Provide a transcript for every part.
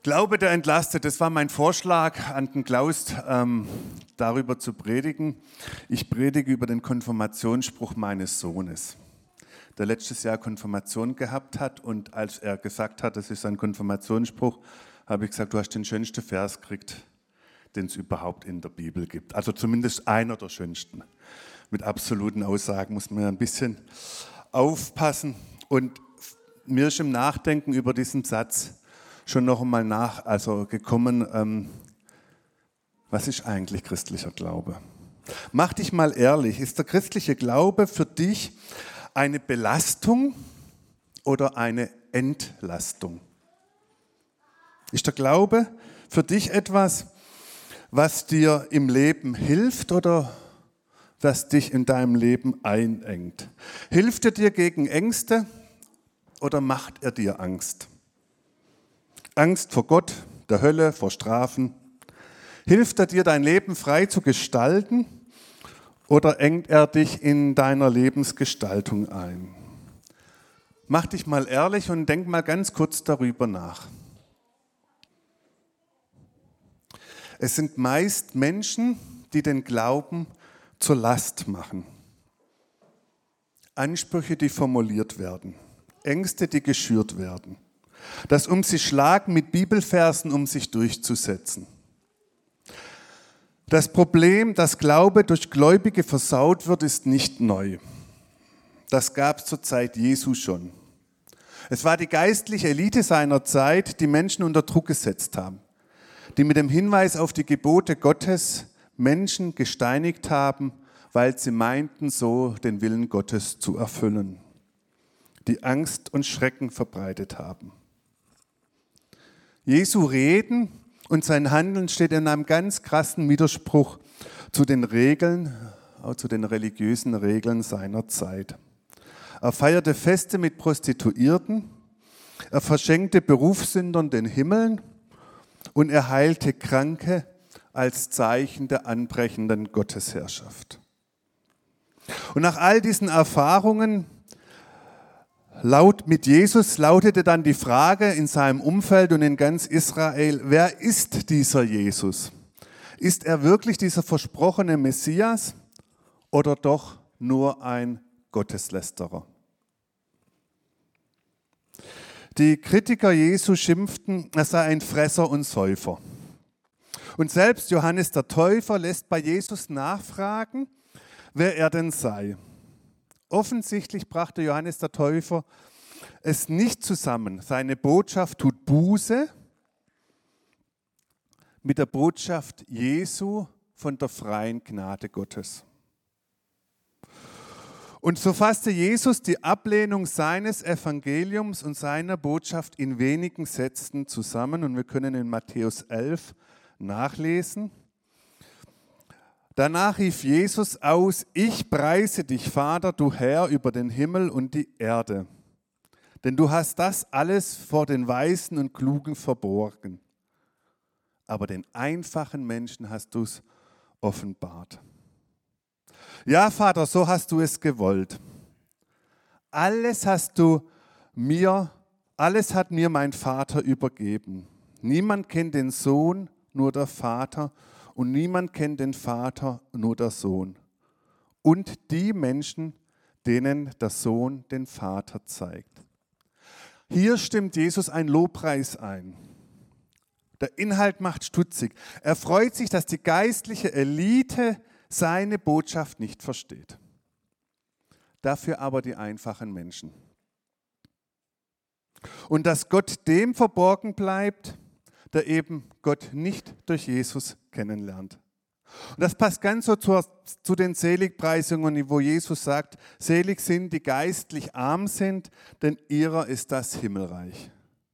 Glaube, der entlastet. Das war mein Vorschlag an den Klaus, darüber zu predigen. Ich predige über den Konfirmationsspruch meines Sohnes, der letztes Jahr Konfirmation gehabt hat. Und als er gesagt hat, das ist ein Konfirmationsspruch, habe ich gesagt, du hast den schönsten Vers gekriegt, den es überhaupt in der Bibel gibt. Also zumindest einer der schönsten. Mit absoluten Aussagen muss man ja ein bisschen aufpassen. Und mir ist im Nachdenken über diesen Satz schon noch einmal gekommen, was ist eigentlich christlicher Glaube? Mach dich mal ehrlich, ist der christliche Glaube für dich eine Belastung oder eine Entlastung? Ist der Glaube für dich etwas, was dir im Leben hilft oder was dich in deinem Leben einengt? Hilft er dir gegen Ängste oder macht er dir Angst? Angst vor Gott, der Hölle, vor Strafen. Hilft er dir, dein Leben frei zu gestalten oder engt er dich in deiner Lebensgestaltung ein? Mach dich mal ehrlich und denk mal ganz kurz darüber nach. Es sind meist Menschen, die den Glauben zur Last machen. Ansprüche, die formuliert werden. Ängste, die geschürt werden. Das um sich schlagen mit Bibelversen, um sich durchzusetzen. Das Problem, dass Glaube durch Gläubige versaut wird, ist nicht neu. Das gab es zur Zeit Jesu schon. Es war die geistliche Elite seiner Zeit, die Menschen unter Druck gesetzt haben, die mit dem Hinweis auf die Gebote Gottes Menschen gesteinigt haben, weil sie meinten, so den Willen Gottes zu erfüllen, die Angst und Schrecken verbreitet haben. Jesu Reden und sein Handeln steht in einem ganz krassen Widerspruch zu den Regeln, auch zu den religiösen Regeln seiner Zeit. Er feierte Feste mit Prostituierten, er verschenkte Berufssündern den Himmel und er heilte Kranke als Zeichen der anbrechenden Gottesherrschaft. Und nach all diesen Erfahrungen mit Jesus lautete dann die Frage in seinem Umfeld und in ganz Israel, wer ist dieser Jesus? Ist er wirklich dieser versprochene Messias oder doch nur ein Gotteslästerer? Die Kritiker Jesu schimpften, er sei ein Fresser und Säufer. Und selbst Johannes der Täufer lässt bei Jesus nachfragen, wer er denn sei. Offensichtlich brachte Johannes der Täufer es nicht zusammen. Seine Botschaft tut Buße mit der Botschaft Jesu von der freien Gnade Gottes. Und so fasste Jesus die Ablehnung seines Evangeliums und seiner Botschaft in wenigen Sätzen zusammen. Und wir können in Matthäus 11 nachlesen. Danach rief Jesus aus, ich preise dich, Vater, du Herr über den Himmel und die Erde. Denn du hast das alles vor den Weisen und Klugen verborgen. Aber den einfachen Menschen hast du es offenbart. Ja, Vater, so hast du es gewollt. Alles hat mir mein Vater übergeben. Niemand kennt den Sohn, nur der Vater. Und niemand kennt den Vater, nur der Sohn. Und die Menschen, denen der Sohn den Vater zeigt. Hier stimmt Jesus ein Lobpreis ein. Der Inhalt macht stutzig. Er freut sich, dass die geistliche Elite seine Botschaft nicht versteht. Dafür aber die einfachen Menschen. Und dass Gott dem verborgen bleibt, der eben Gott nicht durch Jesus kennenlernt. Und das passt ganz so zu den Seligpreisungen, wo Jesus sagt, selig sind, die geistlich arm sind, denn ihrer ist das Himmelreich.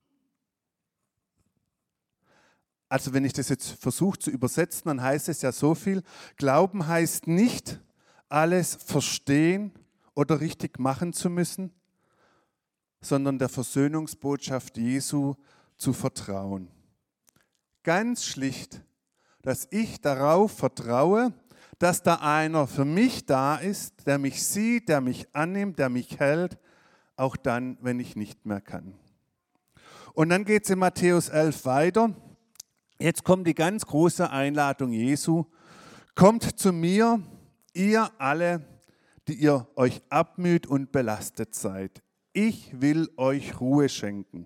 Also wenn ich das jetzt versuche zu übersetzen, dann heißt es ja so viel, Glauben heißt nicht, alles verstehen oder richtig machen zu müssen, sondern der Versöhnungsbotschaft Jesu zu vertrauen. Ganz schlicht, dass ich darauf vertraue, dass da einer für mich da ist, der mich sieht, der mich annimmt, der mich hält, auch dann, wenn ich nicht mehr kann. Und dann geht es in Matthäus 11 weiter. Jetzt kommt die ganz große Einladung Jesu. Kommt zu mir, ihr alle, die ihr euch abmüht und belastet seid. Ich will euch Ruhe schenken.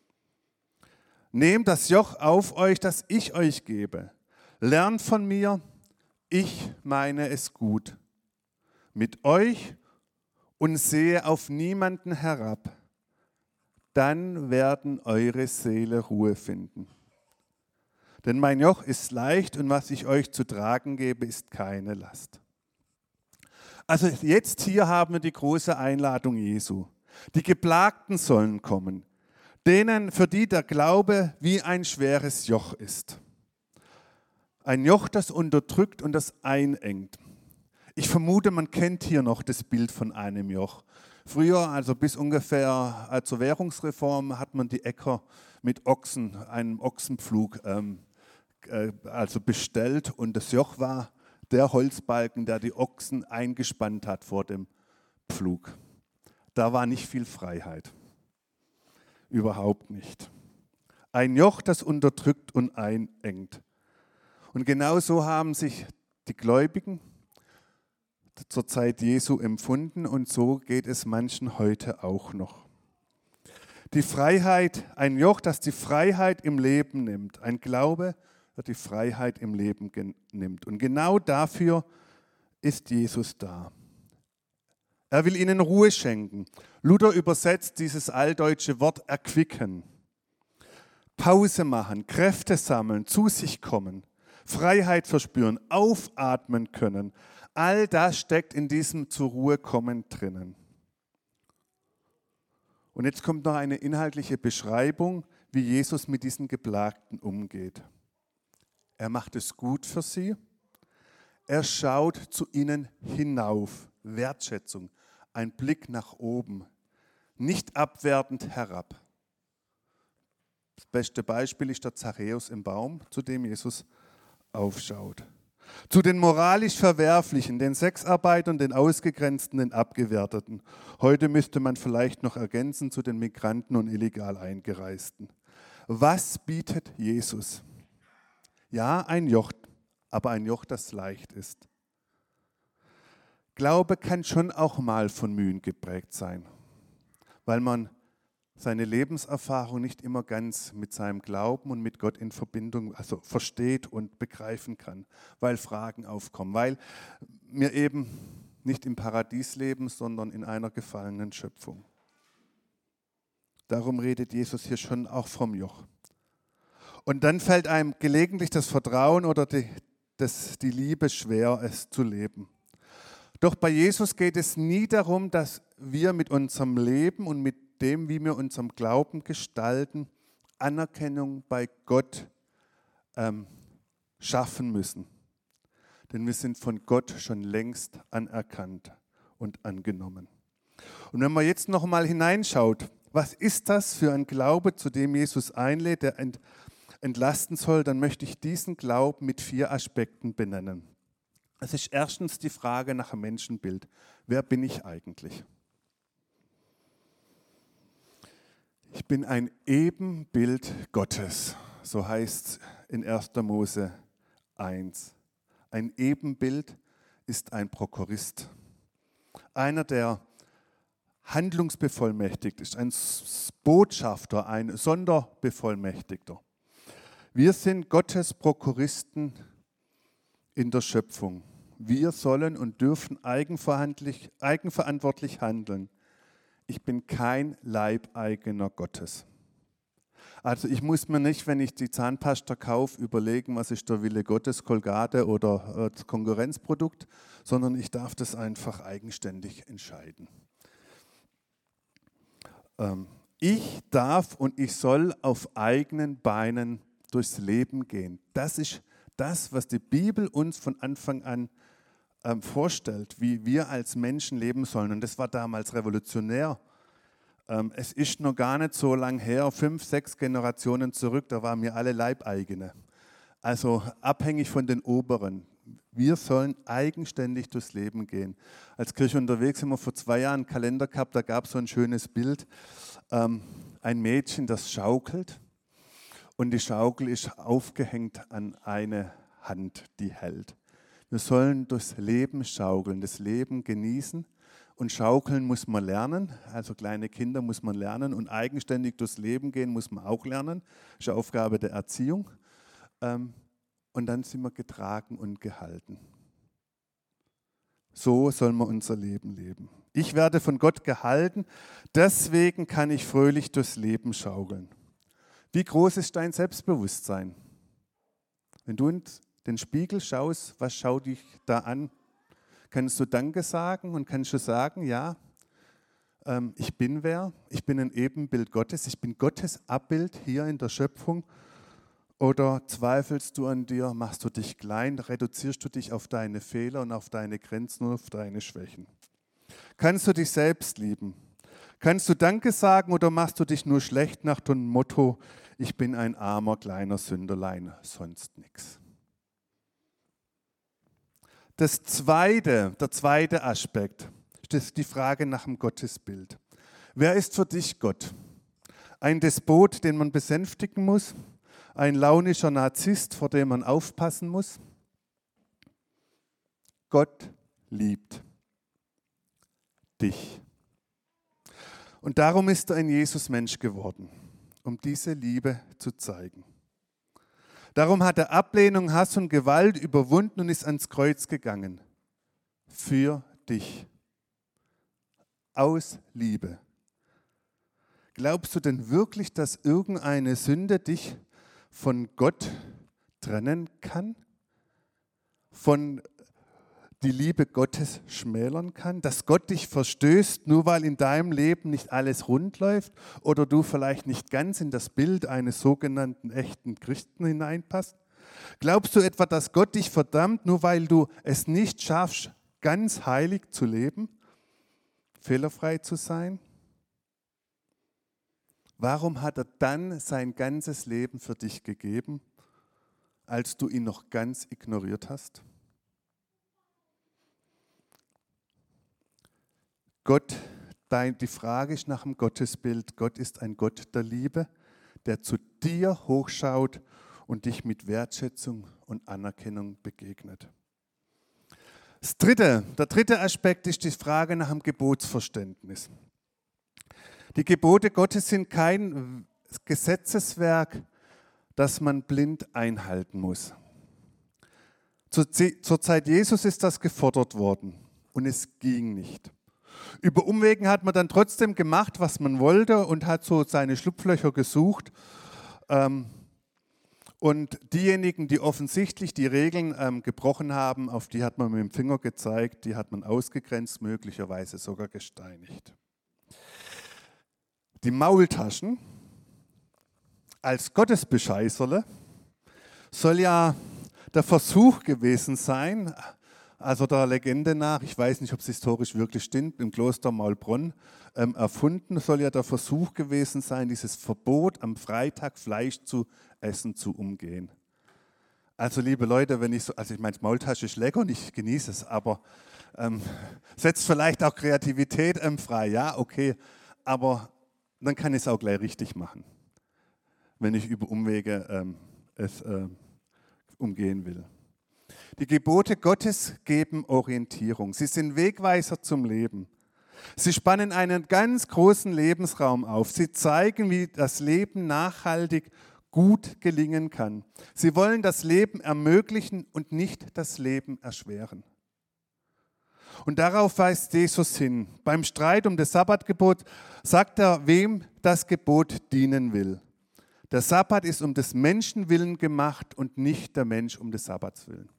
Nehmt das Joch auf euch, das ich euch gebe. Lernt von mir, ich meine es gut mit euch und sehe auf niemanden herab. Dann werden eure Seele Ruhe finden. Denn mein Joch ist leicht und was ich euch zu tragen gebe, ist keine Last. Also jetzt hier haben wir die große Einladung Jesu. Die Geplagten sollen kommen, denen, für die der Glaube wie ein schweres Joch ist. Ein Joch, das unterdrückt und das einengt. Ich vermute, man kennt hier noch das Bild von einem Joch. Früher, also bis ungefähr zur Währungsreform, hat man die Äcker mit Ochsen, einem Ochsenpflug also bestellt und das Joch war der Holzbalken, der die Ochsen eingespannt hat vor dem Pflug. Da war nicht viel Freiheit. Überhaupt nicht. Ein Joch, das unterdrückt und einengt. Und genau so haben sich die Gläubigen zur Zeit Jesu empfunden und so geht es manchen heute auch noch. Die Freiheit, ein Joch, das die Freiheit im Leben nimmt. Ein Glaube, der die Freiheit im Leben nimmt. Und genau dafür ist Jesus da. Er will ihnen Ruhe schenken. Luther übersetzt dieses altdeutsche Wort erquicken. Pause machen, Kräfte sammeln, zu sich kommen, Freiheit verspüren, aufatmen können. All das steckt in diesem zur Ruhe kommen drinnen. Und jetzt kommt noch eine inhaltliche Beschreibung, wie Jesus mit diesen Geplagten umgeht. Er macht es gut für sie. Er schaut zu ihnen hinauf. Wertschätzung, ein Blick nach oben, nicht abwertend herab. Das beste Beispiel ist der Zachäus im Baum, zu dem Jesus aufschaut. Zu den moralisch Verwerflichen, den Sexarbeitern, den Ausgegrenzten, den Abgewerteten. Heute müsste man vielleicht noch ergänzen zu den Migranten und illegal Eingereisten. Was bietet Jesus? Ja, ein Joch, aber ein Joch, das leicht ist. Glaube kann schon auch mal von Mühen geprägt sein, weil man seine Lebenserfahrung nicht immer ganz mit seinem Glauben und mit Gott in Verbindung, also versteht und begreifen kann, weil Fragen aufkommen, weil wir eben nicht im Paradies leben, sondern in einer gefallenen Schöpfung. Darum redet Jesus hier schon auch vom Joch. Und dann fällt einem gelegentlich das Vertrauen oder die Liebe schwer, es zu leben. Doch bei Jesus geht es nie darum, dass wir mit unserem Leben und mit dem, wie wir unseren Glauben gestalten, Anerkennung bei Gott schaffen müssen. Denn wir sind von Gott schon längst anerkannt und angenommen. Und wenn man jetzt noch mal hineinschaut, was ist das für ein Glaube, zu dem Jesus einlädt, der entlasten soll, dann möchte ich diesen Glauben mit 4 Aspekten benennen. Es ist erstens die Frage nach dem Menschenbild. Wer bin ich eigentlich? Ich bin ein Ebenbild Gottes, so heißt es in 1. Mose 1. Ein Ebenbild ist ein Prokurist, einer, der handlungsbevollmächtigt ist, ein Botschafter, ein Sonderbevollmächtigter. Wir sind Gottes Prokuristen in der Schöpfung. Wir sollen und dürfen eigenverantwortlich handeln. Ich bin kein Leibeigener Gottes. Also ich muss mir nicht, wenn ich die Zahnpasta kaufe, überlegen, was ist der Wille Gottes, Colgate oder das Konkurrenzprodukt, sondern ich darf das einfach eigenständig entscheiden. Ich darf und ich soll auf eigenen Beinen durchs Leben gehen. Das ist das, was die Bibel uns von Anfang an vorstellt, wie wir als Menschen leben sollen. Und das war damals revolutionär. Es ist noch gar nicht so lang her, 5, 6 Generationen zurück, da waren wir alle Leibeigene. Also abhängig von den Oberen. Wir sollen eigenständig durchs Leben gehen. Als Kirche unterwegs haben wir vor 2 Jahren einen Kalender gehabt, da gab es so ein schönes Bild. Ein ein Mädchen, das schaukelt und die Schaukel ist aufgehängt an eine Hand, die hält. Wir sollen durchs Leben schaukeln, das Leben genießen. Und schaukeln muss man lernen, also kleine Kinder muss man lernen und eigenständig durchs Leben gehen muss man auch lernen. Das ist eine Aufgabe der Erziehung. Und dann sind wir getragen und gehalten. So soll man unser Leben leben. Ich werde von Gott gehalten, deswegen kann ich fröhlich durchs Leben schaukeln. Wie groß ist dein Selbstbewusstsein? Wenn du in den Spiegel schaust, was schaut dich da an? Kannst du Danke sagen und kannst du sagen, ja, ich bin wer, ich bin ein Ebenbild Gottes, ich bin Gottes Abbild hier in der Schöpfung? Oder zweifelst du an dir, machst du dich klein, reduzierst du dich auf deine Fehler und auf deine Grenzen und auf deine Schwächen? Kannst du dich selbst lieben? Kannst du Danke sagen oder machst du dich nur schlecht nach dem Motto, ich bin ein armer, kleiner Sünderlein, sonst nichts? Der zweite Aspekt ist die Frage nach dem Gottesbild. Wer ist für dich Gott? Ein Despot, den man besänftigen muss? Ein launischer Narzisst, vor dem man aufpassen muss? Gott liebt dich. Und darum ist er ein Jesus-Mensch geworden, um diese Liebe zu zeigen. Darum hat er Ablehnung, Hass und Gewalt überwunden und ist ans Kreuz gegangen. Für dich. Aus Liebe. Glaubst du denn wirklich, dass irgendeine Sünde dich von Gott trennen kann? Von die Liebe Gottes schmälern kann? Dass Gott dich verstößt, nur weil in deinem Leben nicht alles rund läuft oder du vielleicht nicht ganz in das Bild eines sogenannten echten Christen hineinpasst? Glaubst du etwa, dass Gott dich verdammt, nur weil du es nicht schaffst, ganz heilig zu leben, fehlerfrei zu sein? Warum hat er dann sein ganzes Leben für dich gegeben, als du ihn noch ganz ignoriert hast? Gott, die Frage ist nach dem Gottesbild. Gott ist ein Gott der Liebe, der zu dir hochschaut und dich mit Wertschätzung und Anerkennung begegnet. Der dritte Aspekt ist die Frage nach dem Gebotsverständnis. Die Gebote Gottes sind kein Gesetzeswerk, das man blind einhalten muss. Zur Zeit Jesus ist das gefordert worden und es ging nicht. Über Umwegen hat man dann trotzdem gemacht, was man wollte und hat so seine Schlupflöcher gesucht. Und diejenigen, die offensichtlich die Regeln gebrochen haben, auf die hat man mit dem Finger gezeigt, die hat man ausgegrenzt, möglicherweise sogar gesteinigt. Die Maultaschen als Gottesbescheißerle soll ja der Versuch gewesen sein, also der Legende nach, ich weiß nicht, ob es historisch wirklich stimmt, im Kloster Maulbronn erfunden, soll ja der Versuch gewesen sein, dieses Verbot, am Freitag Fleisch zu essen, zu umgehen. Also liebe Leute, ich meine, Maultasche ist lecker und ich genieße es, aber setzt vielleicht auch Kreativität frei, ja, okay, aber dann kann ich es auch gleich richtig machen, wenn ich über Umwege es umgehen will. Die Gebote Gottes geben Orientierung. Sie sind Wegweiser zum Leben. Sie spannen einen ganz großen Lebensraum auf. Sie zeigen, wie das Leben nachhaltig gut gelingen kann. Sie wollen das Leben ermöglichen und nicht das Leben erschweren. Und darauf weist Jesus hin. Beim Streit um das Sabbatgebot sagt er, wem das Gebot dienen will. Der Sabbat ist um des Menschen willen gemacht und nicht der Mensch um des Sabbats willen.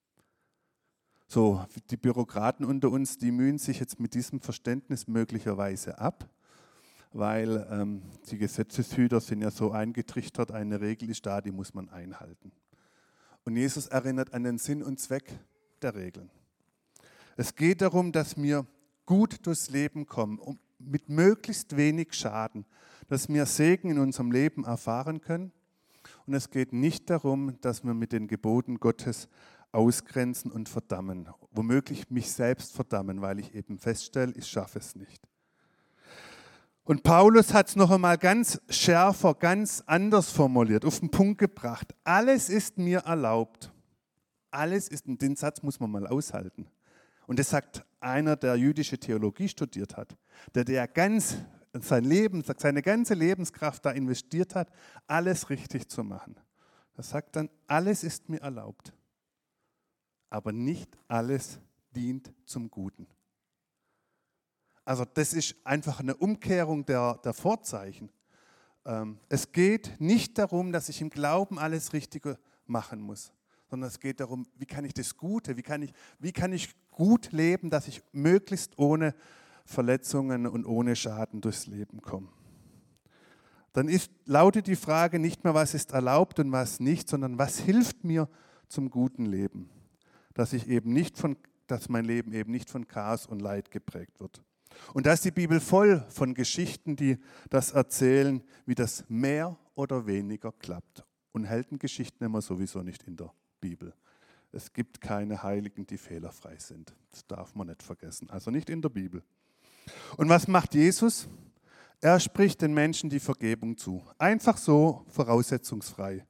So, die Bürokraten unter uns, die mühen sich jetzt mit diesem Verständnis möglicherweise ab, weil die Gesetzeshüter sind ja so eingetrichtert, eine Regel ist da, die muss man einhalten. Und Jesus erinnert an den Sinn und Zweck der Regeln. Es geht darum, dass wir gut durchs Leben kommen, mit möglichst wenig Schaden, dass wir Segen in unserem Leben erfahren können. Und es geht nicht darum, dass wir mit den Geboten Gottes ausgrenzen und verdammen, womöglich mich selbst verdammen, weil ich eben feststelle, ich schaffe es nicht. Und Paulus hat es noch einmal ganz schärfer, ganz anders formuliert, auf den Punkt gebracht. Alles ist mir erlaubt. Alles ist, und den Satz muss man mal aushalten. Und das sagt einer, der jüdische Theologie studiert hat, der ganz sein Leben, seine ganze Lebenskraft da investiert hat, alles richtig zu machen. Er sagt dann, alles ist mir erlaubt, aber nicht alles dient zum Guten. Also das ist einfach eine Umkehrung der Vorzeichen. Es geht nicht darum, dass ich im Glauben alles Richtige machen muss, sondern es geht darum, wie kann ich das Gute, wie kann ich gut leben, dass ich möglichst ohne Verletzungen und ohne Schaden durchs Leben komme. Dann lautet die Frage nicht mehr, was ist erlaubt und was nicht, sondern was hilft mir zum guten Leben, dass mein Leben eben nicht von Chaos und Leid geprägt wird. Und da ist die Bibel voll von Geschichten, die das erzählen, wie das mehr oder weniger klappt. Und Heldengeschichten haben wir sowieso nicht in der Bibel. Es gibt keine Heiligen, die fehlerfrei sind. Das darf man nicht vergessen. Also nicht in der Bibel. Und was macht Jesus? Er spricht den Menschen die Vergebung zu. Einfach so, voraussetzungsfrei.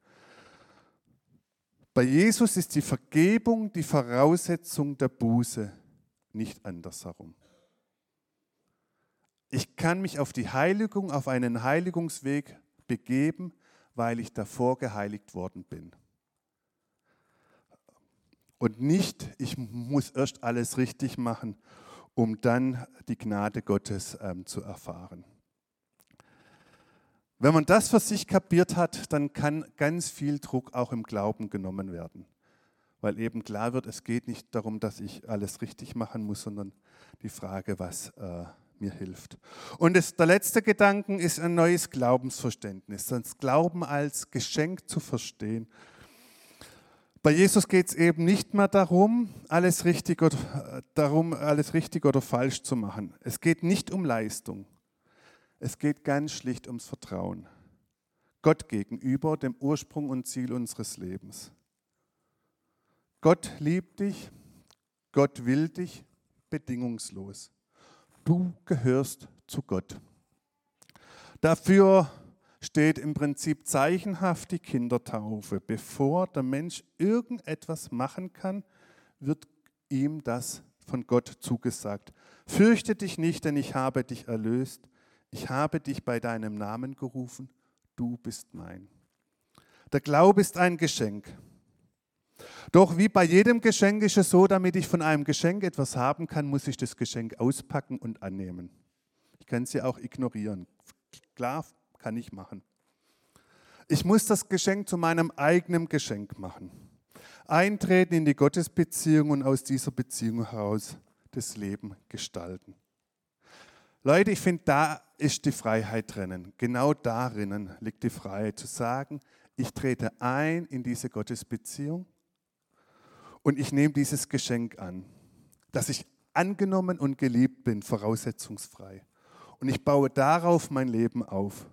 Bei Jesus ist die Vergebung die Voraussetzung der Buße, nicht andersherum. Ich kann mich auf die Heiligung, auf einen Heiligungsweg begeben, weil ich davor geheiligt worden bin. Und nicht, ich muss erst alles richtig machen, um dann die Gnade Gottes zu erfahren. Wenn man das für sich kapiert hat, dann kann ganz viel Druck auch im Glauben genommen werden. Weil eben klar wird, es geht nicht darum, dass ich alles richtig machen muss, sondern die Frage, was mir hilft. Und der letzte Gedanke ist ein neues Glaubensverständnis, das Glauben als Geschenk zu verstehen. Bei Jesus geht es eben nicht mehr darum, alles richtig oder falsch zu machen. Es geht nicht um Leistung. Es geht ganz schlicht ums Vertrauen. Gott gegenüber, dem Ursprung und Ziel unseres Lebens. Gott liebt dich, Gott will dich bedingungslos. Du gehörst zu Gott. Dafür steht im Prinzip zeichenhaft die Kindertaufe. Bevor der Mensch irgendetwas machen kann, wird ihm das von Gott zugesagt. Fürchte dich nicht, denn ich habe dich erlöst. Ich habe dich bei deinem Namen gerufen. Du bist mein. Der Glaube ist ein Geschenk. Doch wie bei jedem Geschenk ist es so, damit ich von einem Geschenk etwas haben kann, muss ich das Geschenk auspacken und annehmen. Ich kann es ja auch ignorieren. Klar, kann ich machen. Ich muss das Geschenk zu meinem eigenen Geschenk machen. Eintreten in die Gottesbeziehung und aus dieser Beziehung heraus das Leben gestalten. Leute, ich finde, da ist die Freiheit drinnen. Genau darin liegt die Freiheit, zu sagen, ich trete ein in diese Gottesbeziehung und ich nehme dieses Geschenk an, dass ich angenommen und geliebt bin, voraussetzungsfrei. Und ich baue darauf mein Leben auf.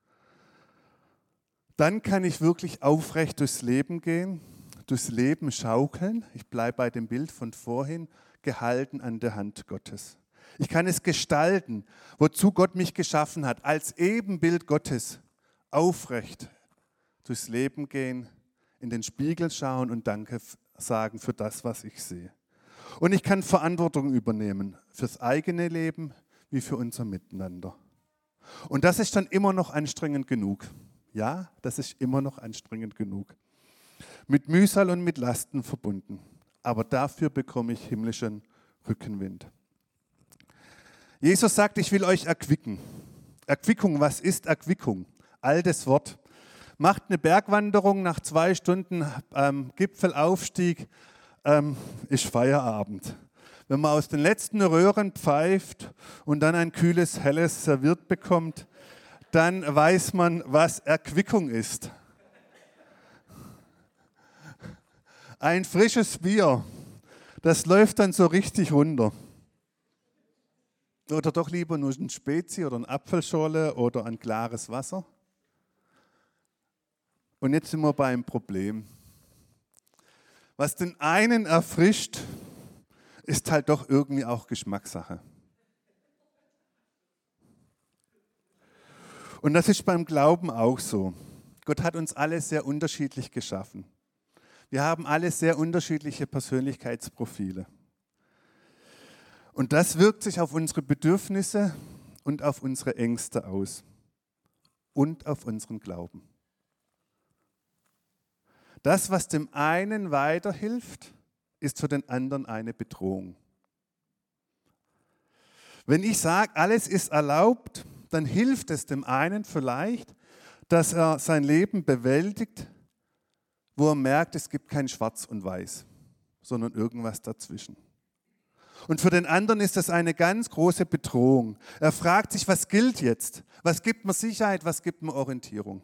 Dann kann ich wirklich aufrecht durchs Leben gehen, durchs Leben schaukeln. Ich bleibe bei dem Bild von vorhin, gehalten an der Hand Gottes. Ich kann es gestalten, wozu Gott mich geschaffen hat, als Ebenbild Gottes, aufrecht durchs Leben gehen, in den Spiegel schauen und Danke sagen für das, was ich sehe. Und ich kann Verantwortung übernehmen fürs eigene Leben wie für unser Miteinander. Und das ist dann immer noch anstrengend genug. Ja, das ist immer noch anstrengend genug. Mit Mühsal und mit Lasten verbunden. Aber dafür bekomme ich himmlischen Rückenwind. Jesus sagt, ich will euch erquicken. Erquickung, was ist Erquickung? Altes Wort. Macht eine Bergwanderung nach 2 Stunden Gipfelaufstieg, ist Feierabend. Wenn man aus den letzten Röhren pfeift und dann ein kühles, helles serviert bekommt, dann weiß man, was Erquickung ist. Ein frisches Bier, das läuft dann so richtig runter. Oder doch lieber nur ein Spezi oder eine Apfelschorle oder ein klares Wasser. Und jetzt sind wir beim Problem. Was den einen erfrischt, ist halt doch irgendwie auch Geschmackssache. Und das ist beim Glauben auch so. Gott hat uns alle sehr unterschiedlich geschaffen. Wir haben alle sehr unterschiedliche Persönlichkeitsprofile. Und das wirkt sich auf unsere Bedürfnisse und auf unsere Ängste aus und auf unseren Glauben. Das, was dem einen weiterhilft, ist für den anderen eine Bedrohung. Wenn ich sage, alles ist erlaubt, dann hilft es dem einen vielleicht, dass er sein Leben bewältigt, wo er merkt, es gibt kein Schwarz und Weiß, sondern irgendwas dazwischen. Und für den anderen ist das eine ganz große Bedrohung. Er fragt sich, was gilt jetzt? Was gibt mir Sicherheit? Was gibt mir Orientierung?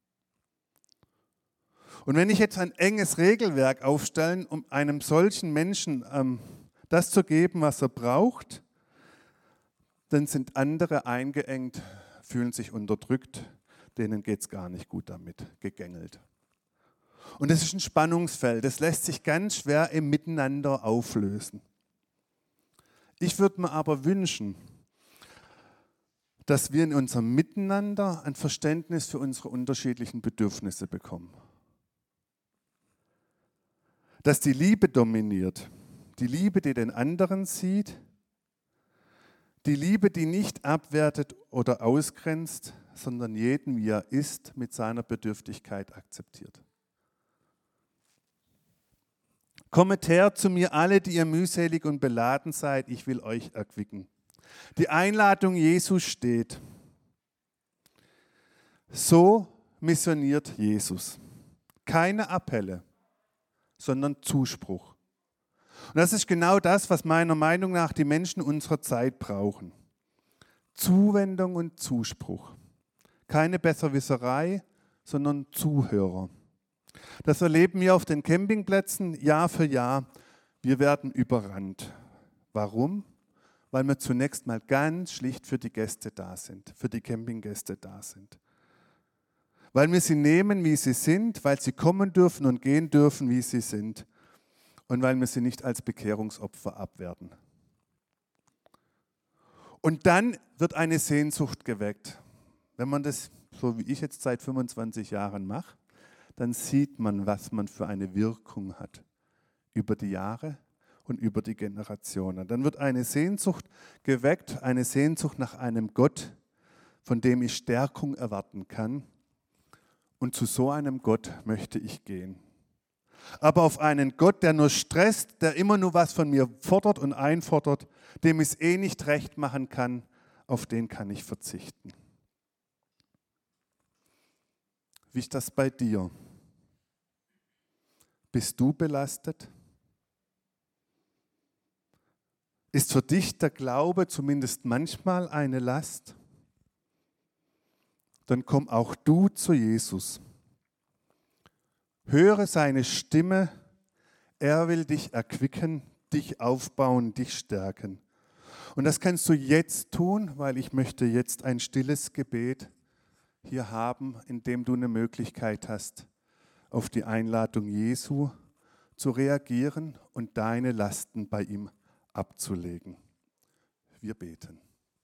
Und wenn ich jetzt ein enges Regelwerk aufstelle, um einem solchen Menschen das zu geben, was er braucht, dann sind andere eingeengt, fühlen sich unterdrückt, denen geht es gar nicht gut damit, gegängelt. Und das ist ein Spannungsfeld, das lässt sich ganz schwer im Miteinander auflösen. Ich würde mir aber wünschen, dass wir in unserem Miteinander ein Verständnis für unsere unterschiedlichen Bedürfnisse bekommen. Dass die Liebe dominiert, die Liebe, die den anderen sieht, die Liebe, die nicht abwertet oder ausgrenzt, sondern jeden, wie er ist, mit seiner Bedürftigkeit akzeptiert. Kommet her zu mir alle, die ihr mühselig und beladen seid, ich will euch erquicken. Die Einladung Jesus steht. So missioniert Jesus. Keine Appelle, sondern Zuspruch. Und das ist genau das, was meiner Meinung nach die Menschen unserer Zeit brauchen. Zuwendung und Zuspruch. Keine Besserwisserei, sondern Zuhörer. Das erleben wir auf den Campingplätzen Jahr für Jahr. Wir werden überrannt. Warum? Weil wir zunächst mal ganz schlicht für die Gäste da sind, für die Campinggäste da sind. Weil wir sie nehmen, wie sie sind, weil sie kommen dürfen und gehen dürfen, wie sie sind. Und weil wir sie nicht als Bekehrungsopfer abwerten. Und dann wird eine Sehnsucht geweckt. Wenn man das, so wie ich jetzt seit 25 Jahren mache, dann sieht man, was man für eine Wirkung hat über die Jahre und über die Generationen. Dann wird eine Sehnsucht geweckt, eine Sehnsucht nach einem Gott, von dem ich Stärkung erwarten kann. Und zu so einem Gott möchte ich gehen. Aber auf einen Gott, der nur stresst, der immer nur was von mir fordert und einfordert, dem ich es eh nicht recht machen kann, auf den kann ich verzichten. Wie ist das bei dir? Bist du belastet? Ist für dich der Glaube zumindest manchmal eine Last? Dann komm auch du zu Jesus. Höre seine Stimme, er will dich erquicken, dich aufbauen, dich stärken. Und das kannst du jetzt tun, weil ich möchte jetzt ein stilles Gebet hier haben, in dem du eine Möglichkeit hast, auf die Einladung Jesu zu reagieren und deine Lasten bei ihm abzulegen. Wir beten.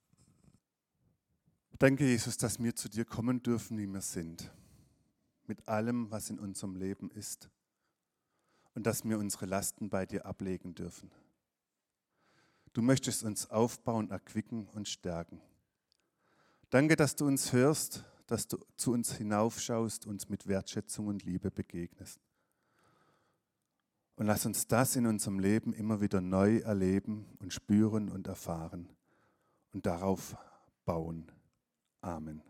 Danke, Jesus, dass wir zu dir kommen dürfen, wie wir sind, mit allem, was in unserem Leben ist, und dass wir unsere Lasten bei dir ablegen dürfen. Du möchtest uns aufbauen, erquicken und stärken. Danke, dass du uns hörst, dass du zu uns hinaufschaust, uns mit Wertschätzung und Liebe begegnest. Und lass uns das in unserem Leben immer wieder neu erleben und spüren und erfahren und darauf bauen. Amen.